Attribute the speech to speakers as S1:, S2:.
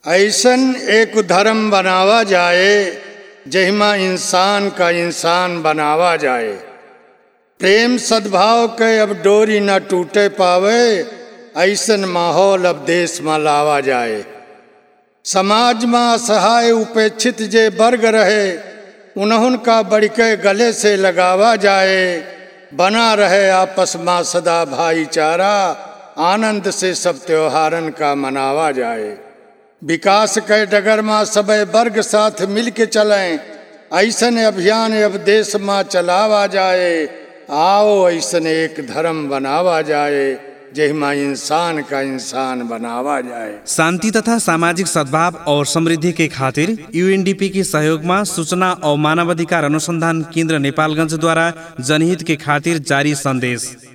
S1: ऐसन एक धर्म बनावा जाए जहिमा इंसान का इंसान बनावा जाए। प्रेम सद्भाव के अब डोरी न टूटे पावे, ऐसन माहौल अब देश में लावा जाए। समाज में असहाय उपेक्षित जे वर्ग रहे, उन्हन का बढ़ के गले से लगावा जाए। बना रहे आपस में सदा भाईचारा, आनंद से सब त्योहारन का मनावा जाए। विकास के डगर में सब वर्ग साथ मिल के चलें, ऐसन अभियान अब देश में चलावा जाए। आओ ऐसन एक धर्म बनावा जाए, जहिमा इंसान का इंसान बनावा जाए।
S2: शांति तथा सामाजिक सद्भाव और समृद्धि के खातिर यूएनडीपी के सहयोग में सूचना और मानवाधिकार अनुसंधान केंद्र नेपालगंज द्वारा जनहित के खातिर जारी संदेश।